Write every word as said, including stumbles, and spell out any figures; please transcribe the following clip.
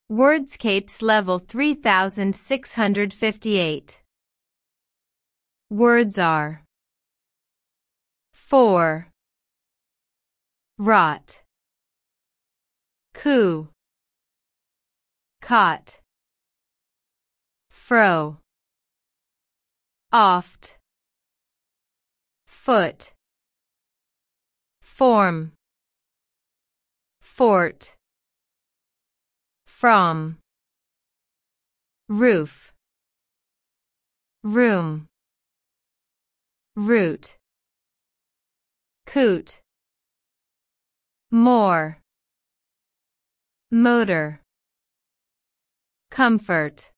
Wordscapes level three thousand six hundred fifty-eight. Words are for, rot, coup, caught, fro, oft, foot, form, fort, from, roof, room, root, coot, more, motor, comfort.